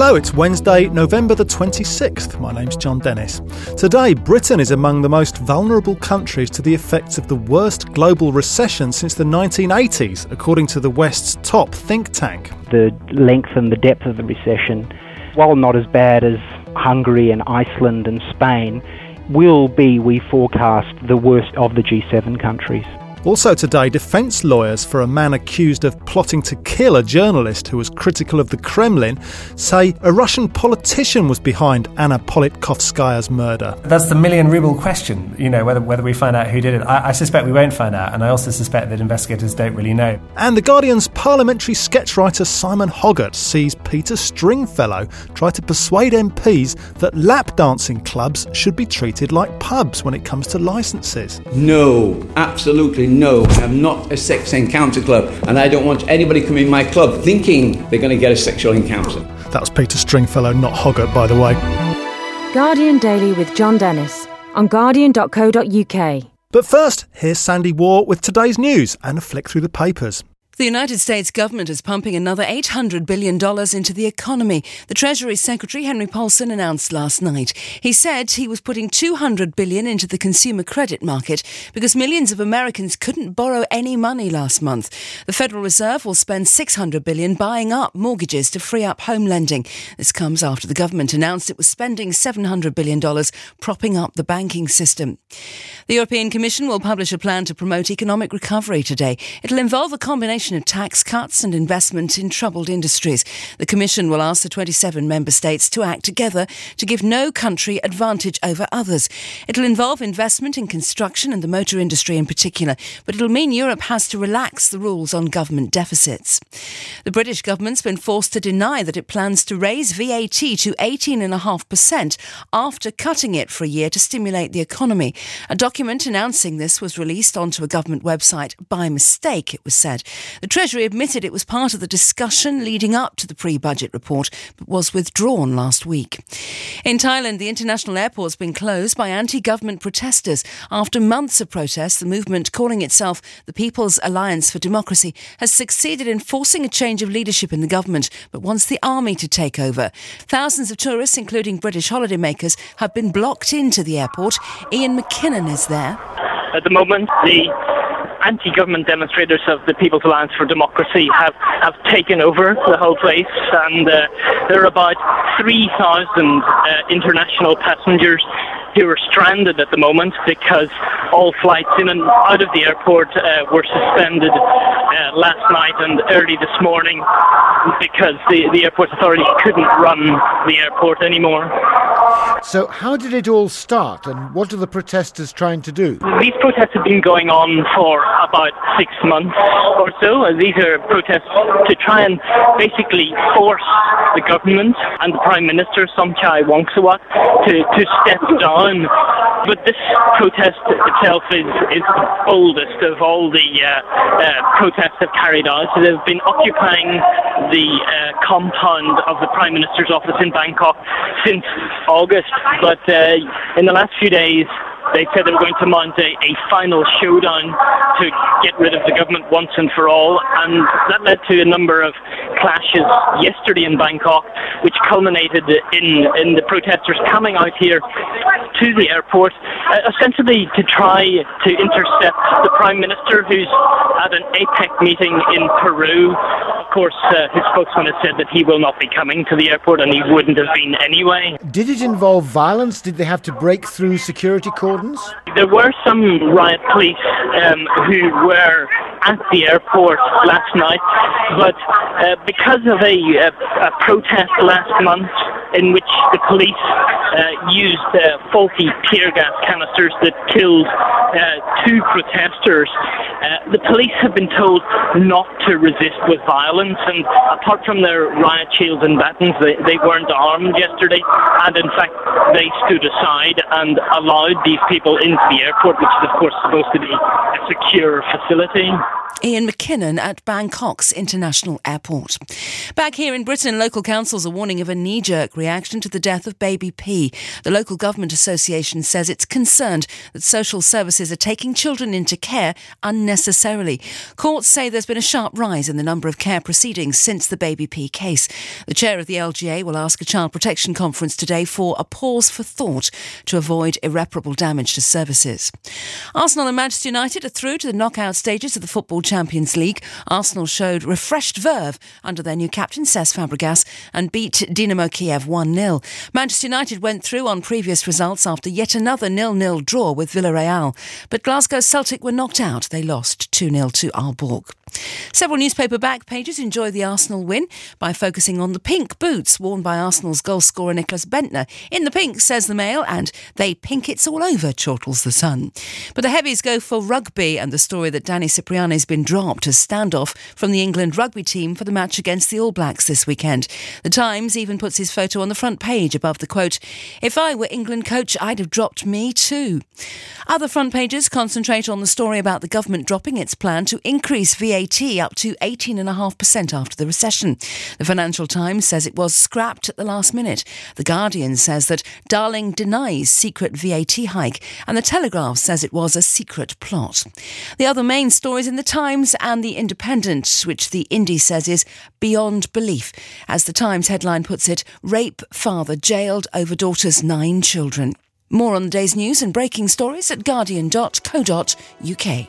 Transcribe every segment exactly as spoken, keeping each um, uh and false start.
Hello, it's Wednesday, November the twenty-sixth. My name's John Dennis. Today, Britain is among the most vulnerable countries to the effects of the worst global recession since the nineteen eighties, according to the West's top think tank. The length and the depth of the recession, while not as bad as Hungary and Iceland and Spain, will be, we forecast, the worst of the G seven countries. Also today, defence lawyers for a man accused of plotting to kill a journalist who was critical of the Kremlin say a Russian politician was behind Anna Politkovskaya's murder. That's the million ruble question, you know, whether whether we find out who did it. I, I suspect we won't find out, and I also suspect that investigators don't really know. And The Guardian's parliamentary sketch writer Simon Hoggart sees Peter Stringfellow try to persuade M Ps that lap dancing clubs should be treated like pubs when it comes to licences. No, absolutely no, I'm not a sex encounter club, and I don't want anybody coming in my club thinking they're going to get a sexual encounter. That was Peter Stringfellow, not Hoggart, by the way. Guardian Daily with John Dennis on guardian dot co dot uk. But first, here's Sandy Waugh with today's news and a flick through the papers. The United States government is pumping another eight hundred billion dollars into the economy. The Treasury Secretary, Henry Paulson, announced last night. He said he was putting two hundred billion dollars into the consumer credit market because millions of Americans couldn't borrow any money last month. The Federal Reserve will spend six hundred billion dollars buying up mortgages to free up home lending. This comes after the government announced it was spending seven hundred billion dollars propping up the banking system. The European Commission will publish a plan to promote economic recovery today. It'll involve a combination of tax cuts and investment in troubled industries. The Commission will ask the twenty-seven member states to act together to give no country advantage over others. It'll involve investment in construction and the motor industry in particular, but it'll mean Europe has to relax the rules on government deficits. The British government's been forced to deny that it plans to raise V A T to eighteen point five percent after cutting it for a year to stimulate the economy. A document announcing this was released onto a government website by mistake, it was said. The Treasury admitted it was part of the discussion leading up to the pre-budget report, but was withdrawn last week. In Thailand, the international airport's been closed by anti-government protesters. After months of protests, the movement calling itself the People's Alliance for Democracy has succeeded in forcing a change of leadership in the government, but wants the army to take over. Thousands of tourists, including British holidaymakers, have been blocked into the airport. Ian McKinnon is there. At the moment, the anti-government demonstrators of the People's Alliance for Democracy have, have taken over the whole place, and uh, there are about three thousand uh, international passengers who are stranded at the moment because all flights in and out of the airport uh, were suspended uh, last night and early this morning because the, the airport authorities couldn't run the airport anymore. So how did it all start, and what are the protesters trying to do? These protests have been going on for about six months or so. These are protests to try and basically force the government and the Prime Minister, Somchai Wongsuwat, to, to step down. But this protest itself is, is the boldest of all the uh, uh, protests they've carried out. So they've been occupying the uh, compound of the Prime Minister's office in Bangkok since August. But uh, in the last few days, they said they were going to mount a, a final showdown to get rid of the government once and for all, and that led to a number of clashes yesterday in Bangkok, which culminated in, in the protesters coming out here to the airport, uh, ostensibly to try to intercept the Prime Minister, who's at an APEC meeting in Peru. Of course, uh, his spokesman has said that he will not be coming to the airport, and he wouldn't have been anyway. Did it involve violence? Did they have to break through security cordons? There were some riot police um, who were at the airport last night, but uh, because of a, a, a protest last month in which the police uh, used uh, faulty tear gas canisters that killed uh, two protesters, uh, the police have been told not to resist with violence, and apart from their riot shields and batons, they, they weren't armed yesterday, and in fact they stood aside and allowed these people into the airport, which is of course supposed to be a secure facility. Ian McKinnon at Bangkok's International Airport. Back here in Britain, local councils are warning of a knee-jerk reaction to the death of baby P. The local government association says it's concerned that social services services are taking children into care unnecessarily. Courts say there's been a sharp rise in the number of care proceedings since the Baby P case. The chair of the L G A will ask a child protection conference today for a pause for thought to avoid irreparable damage to services. Arsenal and Manchester United are through to the knockout stages of the Football Champions League. Arsenal showed refreshed verve under their new captain Cesc Fabregas and beat Dinamo Kiev one nil. Manchester United went through on previous results after yet another nil-nil draw with Villarreal. But Glasgow Celtic were knocked out. They lost two nil to Aalborg. Several newspaper back pages enjoy the Arsenal win by focusing on the pink boots worn by Arsenal's goalscorer Nicholas Bendtner. In the pink, says the Mail, and they pink it's all over, chortles the Sun. But the heavies go for rugby, and the story that Danny Cipriani's been dropped as standoff from the England rugby team for the match against the All Blacks this weekend. The Times even puts his photo on the front page above the quote, "If I were England coach, I'd have dropped me too." Other front pages concentrate on the story about the government dropping its plan to increase V A T up to eighteen point five percent after the recession. The Financial Times says it was scrapped at the last minute. The Guardian says that Darling denies secret V A T hike, and the Telegraph says it was a secret plot. The other main stories in the Times and the Independent, which the Indie says is beyond belief. As the Times headline puts it, rape father jailed over daughter's nine children. More on the day's news and breaking stories at guardian dot co dot U K.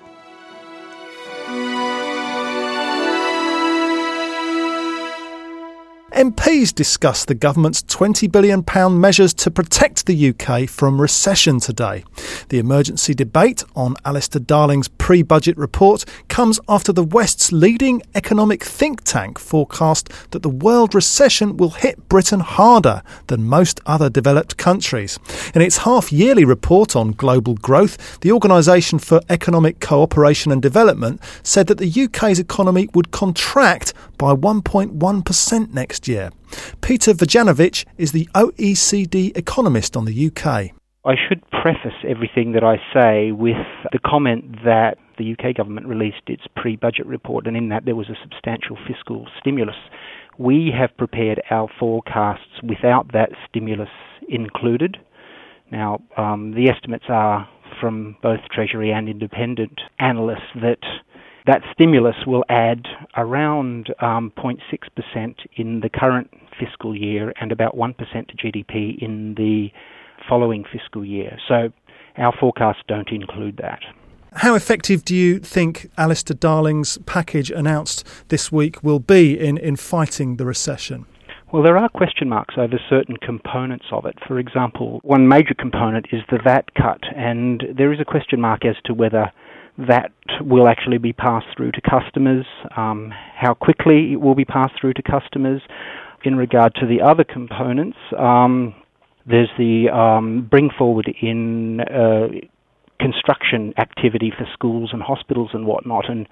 M Ps discussed the government's twenty billion pounds measures to protect the U K from recession today. The emergency debate on Alistair Darling's pre-budget report comes after the West's leading economic think tank forecast that the world recession will hit Britain harder than most other developed countries. In its half-yearly report on global growth, the Organisation for Economic Cooperation and Development said that the U K's economy would contract by one point one percent next year. Peter Vujanovic is the O E C D economist on the U K. I should preface everything that I say with the comment that the U K government released its pre-budget report, and in that there was a substantial fiscal stimulus. We have prepared our forecasts without that stimulus included. Now, um, the estimates are from both Treasury and independent analysts that that stimulus will add around um, zero point six percent in the current fiscal year and about one percent to G D P in the following fiscal year. So our forecasts don't include that. How effective do you think Alistair Darling's package announced this week will be in, in fighting the recession? Well, there are question marks over certain components of it. For example, one major component is the V A T cut, and there is a question mark as to whether that will actually be passed through to customers, um, how quickly it will be passed through to customers. In regard to the other components, um, there's the um, bring forward in uh, construction activity for schools and hospitals and whatnot, and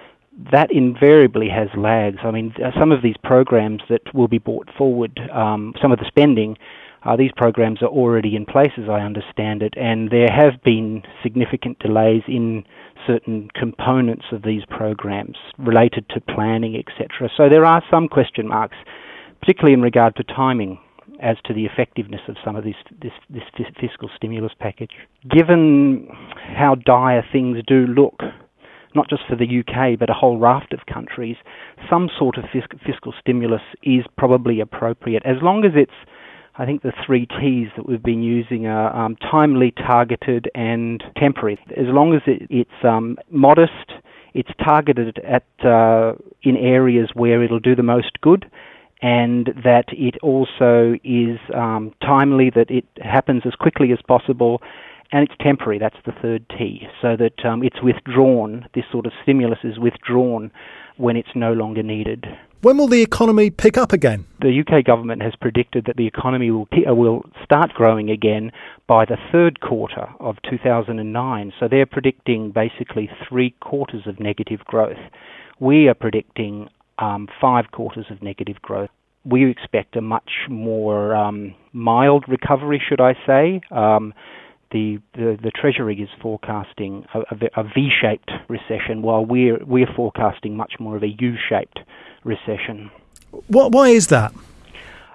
that invariably has lags. I mean, some of these programs that will be brought forward, um, some of the spending, Uh, these programs are already in place, as I understand it, and there have been significant delays in certain components of these programs related to planning, et cetera. So there are some question marks, particularly in regard to timing, as to the effectiveness of some of this, this, this fiscal stimulus package. Given how dire things do look, not just for the U K, but a whole raft of countries, some sort of fisc- fiscal stimulus is probably appropriate, as long as it's, I think the three T's that we've been using are um, timely, targeted, and temporary. As long as it, it's um, modest, it's targeted at uh, in areas where it'll do the most good, and that it also is um, timely, that it happens as quickly as possible, and it's temporary. That's the third T, so that um, it's withdrawn, this sort of stimulus is withdrawn when it's no longer needed. When will the economy pick up again? The U K government has predicted that the economy will will start growing again by the third quarter of two thousand nine. So they're predicting basically three quarters of negative growth. We are predicting um, five quarters of negative growth. We expect a much more um, mild recovery, should I say. Um, The, the the Treasury is forecasting a, a, a V-shaped recession, while we're we're forecasting much more of a U-shaped recession. What? Why is that?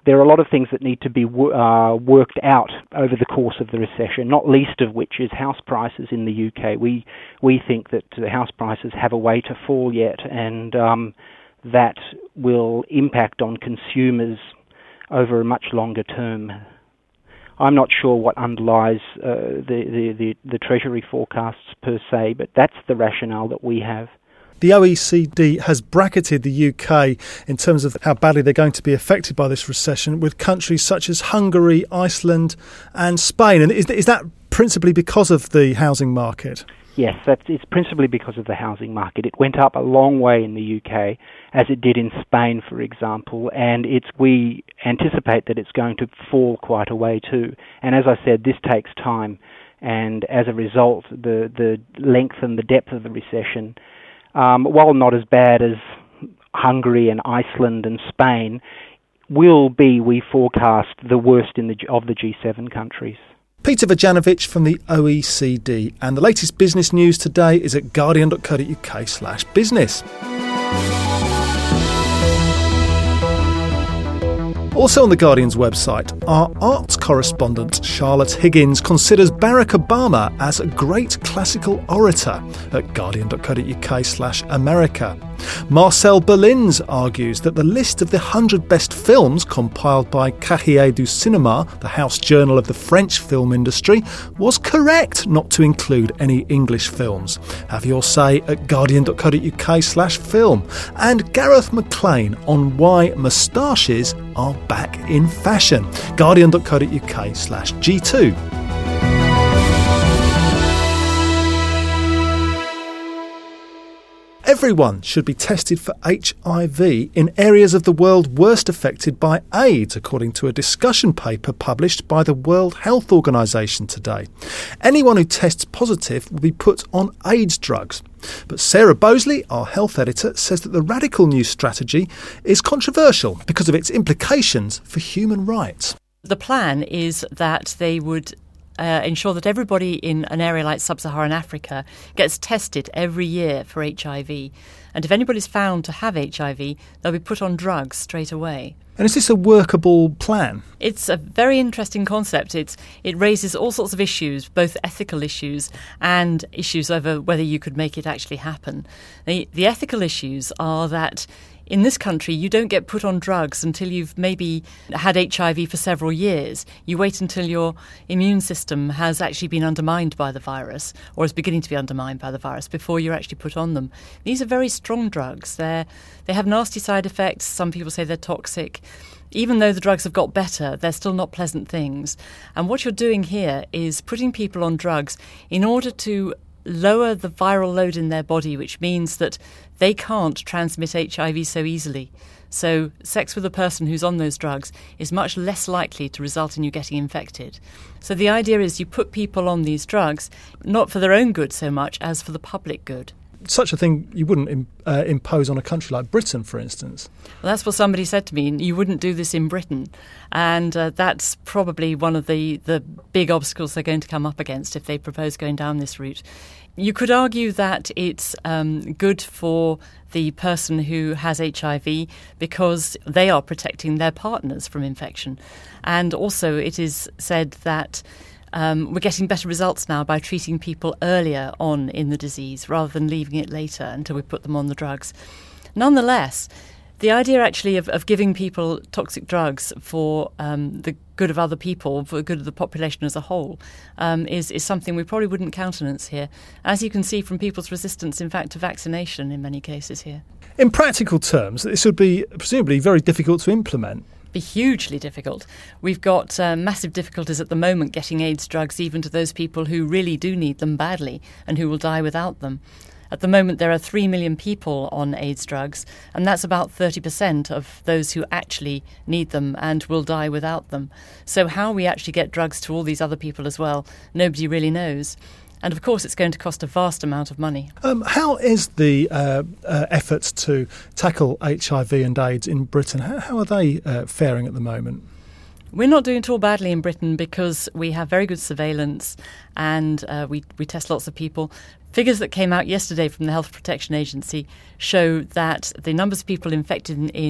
there are a lot of things that need to be uh, worked out over the course of the recession, not least of which is house prices in the U K. We we think that the house prices have a way to fall yet, and um, that will impact on consumers over a much longer term. I'm not sure what underlies uh, the, the, the, the Treasury forecasts per se, but that's the rationale that we have. The O E C D has bracketed the U K in terms of how badly they're going to be affected by this recession, with countries such as Hungary, Iceland and Spain. And is, is that principally because of the housing market? Yes, that's, it's principally because of the housing market. It went up a long way in the U K, as it did in Spain, for example, and it's we anticipate that it's going to fall quite a way too. And as I said, this takes time, and as a result, the, the length and the depth of the recession, Um, while not as bad as Hungary and Iceland and Spain, will be, we forecast, the worst in the of the G seven countries. Peter Vujanovic from the O E C D, and the latest business news today is at guardian.co.uk slash business. Also on The Guardian's website, our arts correspondent Charlotte Higgins considers Barack Obama as a great classical orator at guardian.co.uk slash America. Marcel Berlins argues that the list of the one hundred best films compiled by Cahiers du Cinéma, the house journal of the French film industry, was correct not to include any English films. Have your say at guardian.co.uk slash film. And Gareth McLean on why moustaches are back in fashion. guardian.co.uk slash G2. Everyone should be tested for H I V in areas of the world worst affected by AIDS, according to a discussion paper published by the World Health Organization today. Anyone who tests positive will be put on AIDS drugs. But Sarah Bosley, our health editor, says that the radical new strategy is controversial because of its implications for human rights. The plan is that they would Uh, ensure that everybody in an area like sub-Saharan Africa gets tested every year for H I V. And if anybody's found to have H I V, they'll be put on drugs straight away. And is this a workable plan? It's a very interesting concept. It's, it raises all sorts of issues, both ethical issues and issues over whether you could make it actually happen. The, the ethical issues are that in this country, you don't get put on drugs until you've maybe had H I V for several years. You wait until your immune system has actually been undermined by the virus, or is beginning to be undermined by the virus, before you're actually put on them. These are very strong drugs. They're, they have nasty side effects. Some people say they're toxic. Even though the drugs have got better, they're still not pleasant things. And what you're doing here is putting people on drugs in order to lower the viral load in their body, which means that they can't transmit H I V so easily. So sex with a person who's on those drugs is much less likely to result in you getting infected. So the idea is you put people on these drugs not for their own good so much as for the public good. Such a thing you wouldn't uh, impose on a country like Britain, for instance. Well, that's what somebody said to me. You wouldn't do this in Britain. And uh, that's probably one of the, the big obstacles they're going to come up against if they propose going down this route. You could argue that it's um, good for the person who has H I V because they are protecting their partners from infection. And also it is said that Um, we're getting better results now by treating people earlier on in the disease rather than leaving it later until we put them on the drugs. Nonetheless, the idea actually of, of giving people toxic drugs for um, the good of other people, for the good of the population as a whole, um, is, is something we probably wouldn't countenance here, as you can see from people's resistance, in fact, to vaccination in many cases here. In practical terms, this would be presumably very difficult to implement. Be hugely difficult. We've got uh, massive difficulties at the moment getting AIDS drugs even to those people who really do need them badly and who will die without them. At the moment there are three million people on AIDS drugs, and that's about thirty percent of those who actually need them and will die without them. So how we actually get drugs to all these other people as well, nobody really knows. And of course, it's going to cost a vast amount of money. Um, how is the uh, uh, efforts to tackle H I V and AIDS in Britain? How, how are they uh, faring at the moment? We're not doing at all badly in Britain because we have very good surveillance and uh, we, we test lots of people. Figures that came out yesterday from the Health Protection Agency show that the numbers of people infected in, in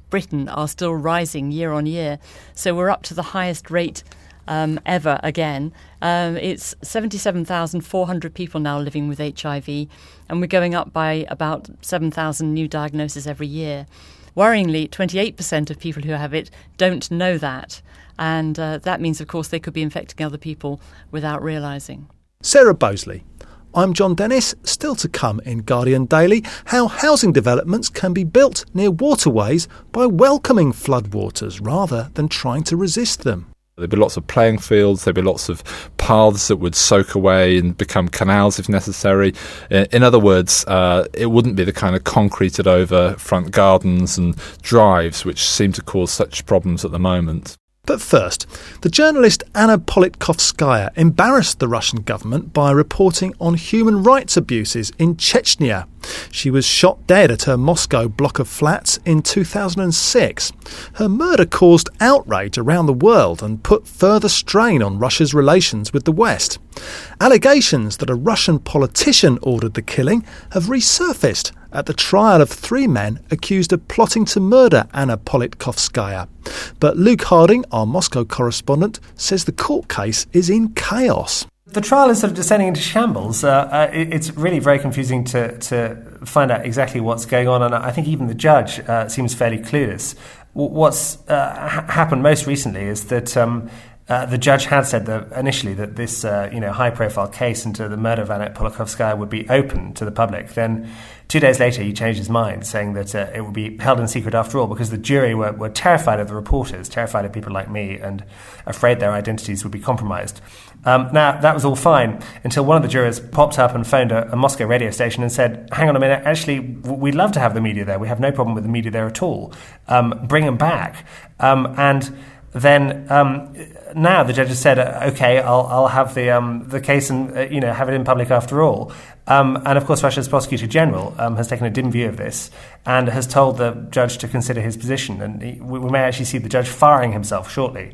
Britain are still rising year on year. So we're up to the highest rate um, ever again. Um, it's seventy-seven thousand four hundred people now living with H I V, and we're going up by about seven thousand new diagnoses every year. Worryingly, twenty-eight percent of people who have it don't know that. And uh, that means, of course, they could be infecting other people without realising. Sarah Bosley. I'm John Dennis. Still to come in Guardian Daily, how housing developments can be built near waterways by welcoming floodwaters rather than trying to resist them. There'd be lots of playing fields, there'd be lots of paths that would soak away and become canals if necessary. In other words, uh, it wouldn't be the kind of concreted over front gardens and drives which seem to cause such problems at the moment. But first, the journalist Anna Politkovskaya embarrassed the Russian government by reporting on human rights abuses in Chechnya. She was shot dead at her Moscow block of flats in two thousand six. Her murder caused outrage around the world and put further strain on Russia's relations with the West. Allegations that a Russian politician ordered the killing have resurfaced at the trial of three men accused of plotting to murder Anna Politkovskaya. But Luke Harding, our Moscow correspondent, says the court case is in chaos. The trial is sort of descending into shambles. Uh, uh, it, it's really very confusing to, to find out exactly what's going on, and I think even the judge uh, seems fairly clueless. What's uh, ha- happened most recently is that um, Uh, the judge had said that initially that this uh, you know, high-profile case into the murder of Anna Politkovskaya would be open to the public. Then two days later he changed his mind, saying that uh, it would be held in secret after all because the jury were, were terrified of the reporters, terrified of people like me, and afraid their identities would be compromised. Um, now, that was all fine until one of the jurors popped up and phoned a, a Moscow radio station and said, hang on a minute, actually, we'd love to have the media there. We have no problem with the media there at all. Um, bring them back. Um, and then um, now the judge has said, OK, I'll, I'll have the um, the case and, uh, you know, have it in public after all. Um, and, of course, Russia's Prosecutor General um, has taken a dim view of this and has told the judge to consider his position. And he, we may actually see the judge firing himself shortly.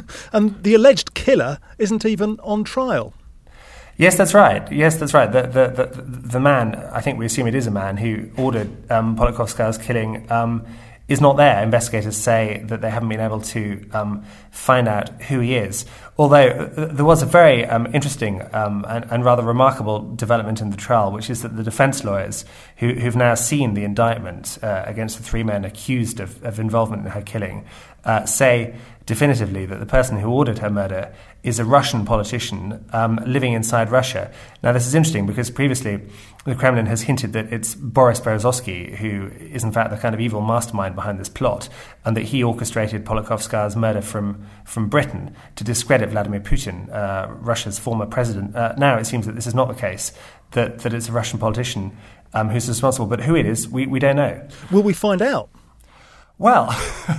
And the alleged killer isn't even on trial. Yes, that's right. Yes, that's right. The the the, the man, I think we assume it is a man, who ordered um, Politkovskaya's killing um is not there. Investigators say that they haven't been able to um, find out who he is. Although uh, there was a very um, interesting um, and, and rather remarkable development in the trial, which is that the defence lawyers who, who've now seen the indictment uh, against the three men accused of, of involvement in her killing uh, say definitively that the person who ordered her murder is a Russian politician um, living inside Russia. Now, this is interesting because previously the Kremlin has hinted that it's Boris Berezovsky who is in fact the kind of evil mastermind behind this plot, and that he orchestrated Politkovskaya's murder from, from Britain to discredit Vladimir Putin, uh, Russia's former president. Uh, now it seems that this is not the case, that, that it's a Russian politician um, who's responsible, but who it is, we, we don't know. Will we find out? Well,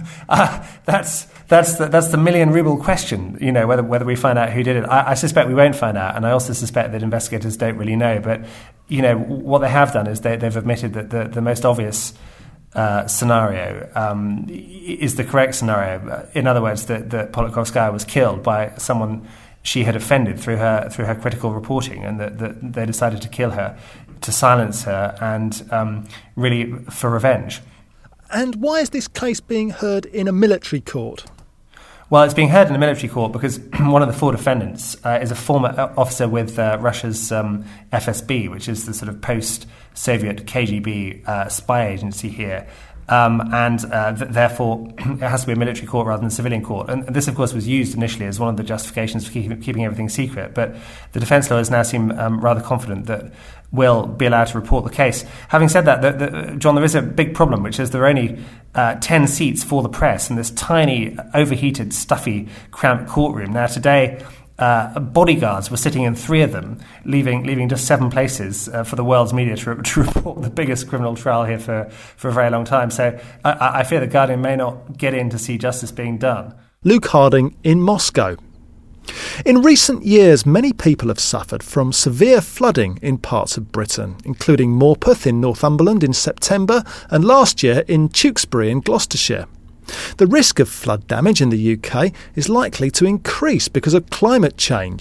uh, that's that's the, that's the million ruble question. You know, whether whether we find out who did it. I, I suspect we won't find out, and I also suspect that investigators don't really know. But you know, what they have done is they, they've admitted that the, the most obvious uh, scenario um, is the correct scenario. In other words, that that Politkovskaya was killed by someone she had offended through her through her critical reporting, and that, that they decided to kill her, to silence her, and um, really for revenge. And why is this case being heard in a military court? Well, it's being heard in a military court because one of the four defendants uh, is a former officer with uh, Russia's um, F S B, which is the sort of post-Soviet K G B uh, spy agency here. Um, and uh, th- therefore, it has to be a military court rather than a civilian court. And this, of course, was used initially as one of the justifications for keep- keeping everything secret. But the defence lawyers now seem um, rather confident that we'll be allowed to report the case. Having said that, the, the, John, there is a big problem, which is there are only uh, ten seats for the press in this tiny, overheated, stuffy, cramped courtroom. Now, today, Uh, bodyguards were sitting in three of them, leaving leaving just seven places uh, for the world's media to, to report the biggest criminal trial here for, for a very long time. So I, I fear the Guardian may not get in to see justice being done. Luke Harding in Moscow. In recent years, many people have suffered from severe flooding in parts of Britain, including Morpeth in Northumberland in September and last year in Tewkesbury in Gloucestershire. The risk of flood damage in the U K is likely to increase because of climate change.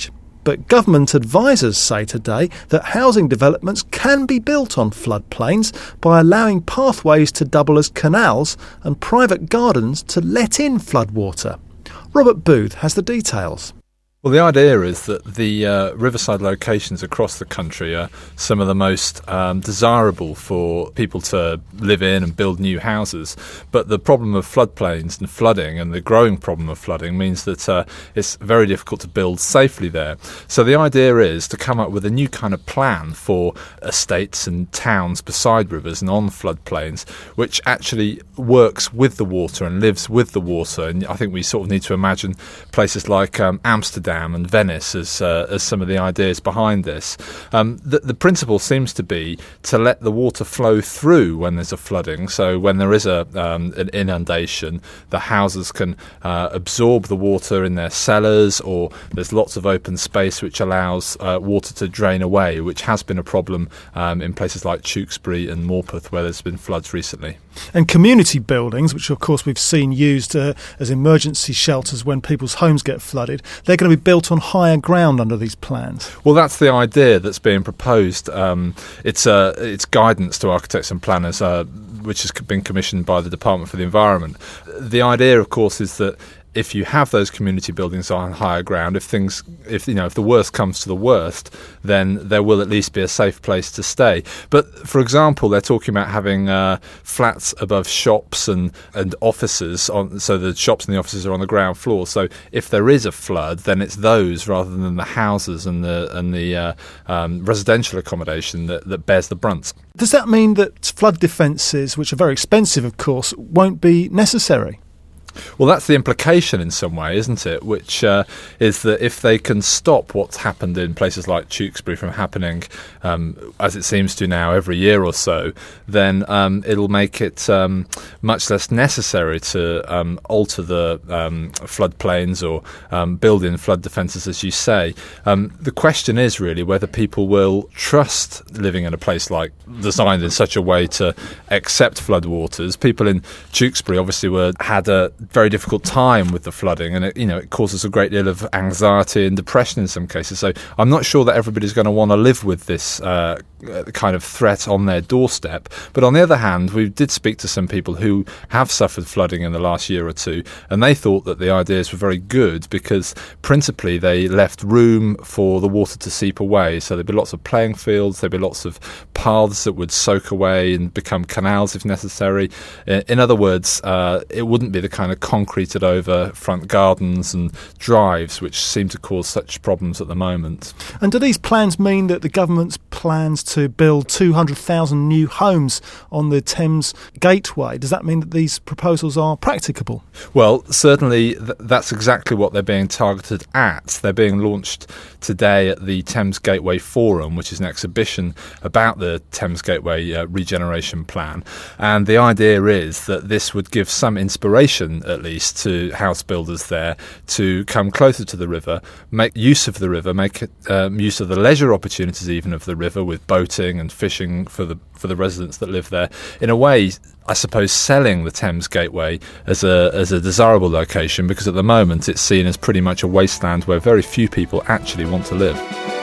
But government advisors say today that housing developments can be built on floodplains by allowing pathways to double as canals and private gardens to let in floodwater. Robert Booth has the details. Well, the idea is that the uh, riverside locations across the country are some of the most um, desirable for people to live in and build new houses. But the problem of floodplains and flooding and the growing problem of flooding means that uh, it's very difficult to build safely there. So the idea is to come up with a new kind of plan for estates and towns beside rivers and on floodplains, which actually works with the water and lives with the water. And I think we sort of need to imagine places like um, Amsterdam and Venice as uh, as some of the ideas behind this. Um, the, the principle seems to be to let the water flow through when there's a flooding. So when there is a um, an inundation, the houses can uh, absorb the water in their cellars, or there's lots of open space which allows uh, water to drain away, which has been a problem um, in places like Tewkesbury and Morpeth where there's been floods recently. And community buildings, which of course we've seen used uh, as emergency shelters when people's homes get flooded, they're going to be built on higher ground under these plans. Well, that's the idea that's being proposed. Um, it's uh, it's guidance to architects and planners, uh, which has been commissioned by the Department for the Environment. The idea, of course, is that if you have those community buildings on higher ground, if things, if you know, if the worst comes to the worst, then there will at least be a safe place to stay. But for example, they're talking about having uh, flats above shops and and offices, on, so the shops and the offices are on the ground floor. So if there is a flood, then it's those rather than the houses and the and the uh, um, residential accommodation that, that bears the brunt. Does that mean that flood defences, which are very expensive, of course, won't be necessary? Well, that's the implication in some way, isn't it? Which uh, is that if they can stop what's happened in places like Tewkesbury from happening, um, as it seems to now, every year or so, then um, it'll make it um, much less necessary to um, alter the um, floodplains or um, build in flood defences, as you say. Um, the question is really whether people will trust living in a place like designed in such a way to accept floodwaters. People in Tewkesbury obviously were had a very difficult time with the flooding, and it, you know, it causes a great deal of anxiety and depression in some cases. So I'm not sure that everybody's going to want to live with this uh, kind of threat on their doorstep. But on the other hand, we did speak to some people who have suffered flooding in the last year or two, and they thought that the ideas were very good because principally they left room for the water to seep away. So there'd be lots of playing fields, there'd be lots of paths that would soak away and become canals if necessary. In other words, uh, it wouldn't be the kind of concreted over front gardens and drives which seem to cause such problems at the moment. And do these plans mean that the government's plans to build two hundred thousand new homes on the Thames Gateway, does that mean that these proposals are practicable? Well, certainly th- that's exactly what they're being targeted at. They're being launched today at the Thames Gateway Forum, which is an exhibition about the Thames Gateway uh, regeneration plan. And the idea is that this would give some inspiration, at least, to house builders there to come closer to the river, make use of the river, make um, use of the leisure opportunities even of the river with boating and fishing for the for the residents that live there. In a way, I suppose, selling the Thames Gateway as a as a desirable location, because at the moment it's seen as pretty much a wasteland where very few people actually want to live.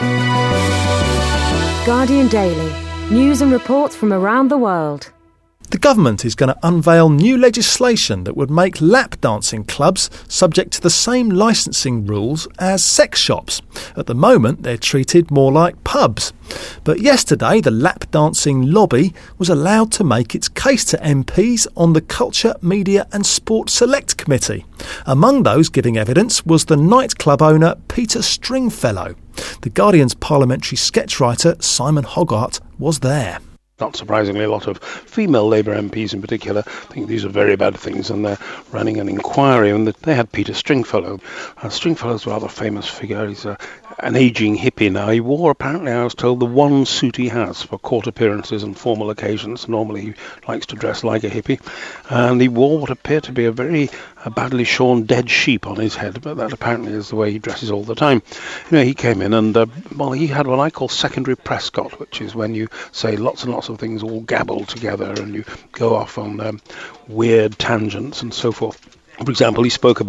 Guardian Daily. News and reports from around the world. The government is going to unveil new legislation that would make lap dancing clubs subject to the same licensing rules as sex shops. At the moment, they're treated more like pubs. But yesterday, the lap dancing lobby was allowed to make its case to M Ps on the Culture, Media and Sport Select Committee. Among those giving evidence was the nightclub owner Peter Stringfellow. The Guardian's parliamentary sketch writer Simon Hoggart was there. Not surprisingly, a lot of female Labour M Ps in particular think these are very bad things, and they're running an inquiry. And they had Peter Stringfellow. Uh, Stringfellow's a rather famous figure. He's a, an ageing hippie now. He wore, apparently, I was told, the one suit he has for court appearances and formal occasions. Normally he likes to dress like a hippie. And he wore what appeared to be a very a badly shorn dead sheep on his head, but that apparently is the way he dresses all the time. You know, he came in and, uh, well, he had what I call secondary Prescott, which is when you say lots and lots of things all gabbled together and you go off on um, weird tangents and so forth. For example, he spoke about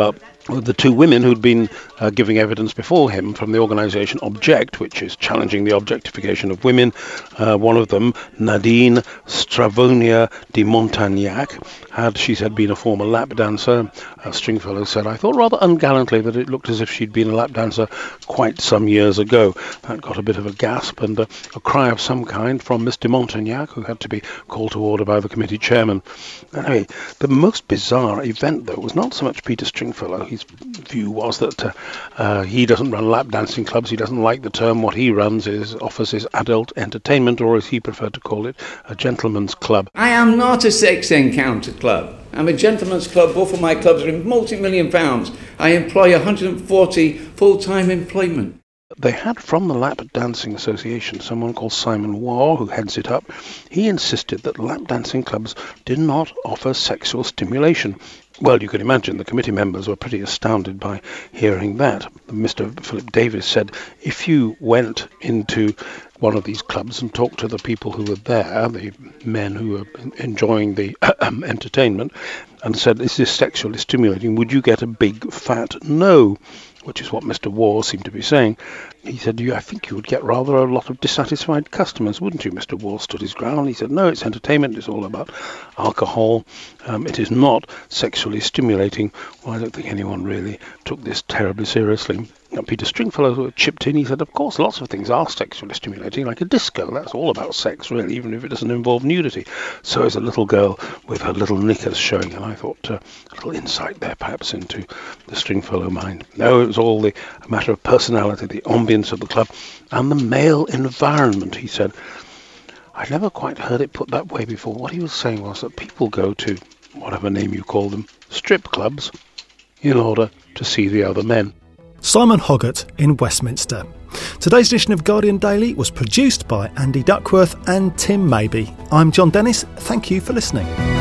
The two women who'd been uh, giving evidence before him from the organisation Object, which is challenging the objectification of women, uh, one of them, Nadine Stravonia de Montagnac, had, she said, been a former lap dancer. Uh, Stringfellow said, I thought rather ungallantly that it looked as if she'd been a lap dancer quite some years ago. That got a bit of a gasp and uh, a cry of some kind from Miss de Montagnac, who had to be called to order by the committee chairman. Anyway, the most bizarre event, though, was not so much Peter Stringfellow. His view was that uh, uh, he doesn't run lap dancing clubs. He doesn't like the term. What he runs is offers is adult entertainment, or as he preferred to call it, a gentleman's club. I am not a sex encounter club. I'm a gentleman's club. Both of my clubs are in multi-million pounds. I employ one hundred forty full-time employment. They had from the Lap Dancing Association someone called Simon Waugh, who heads it up. He insisted that lap dancing clubs did not offer sexual stimulation. Well, you can imagine the committee members were pretty astounded by hearing that. Mister Philip Davis said, if you went into one of these clubs and talked to the people who were there, the men who were enjoying the entertainment, and said, is this sexually stimulating, would you get a big fat no? Which is what Mister Waugh seemed to be saying. He said, I think you would get rather a lot of dissatisfied customers, wouldn't you? Mister Waugh stood his ground. He said, no, it's entertainment. It's all about alcohol. Um, it is not sexually stimulating. Well, I don't think anyone really took this terribly seriously. Now, Peter Stringfellow chipped in. He said, of course, lots of things are sexually stimulating, like a disco. That's all about sex, really, even if it doesn't involve nudity. So is a little girl with her little knickers showing. And I thought uh, a little insight there, perhaps, into the Stringfellow mind. No, it was all the a matter of personality, the ambience of the club, and the male environment, he said. I'd never quite heard it put that way before. What he was saying was that people go to, whatever name you call them, strip clubs, in order to see the other men. Simon Hoggart in Westminster. Today's edition of Guardian Daily was produced by Andy Duckworth and Tim Maybe. I'm John Dennis. Thank you for listening.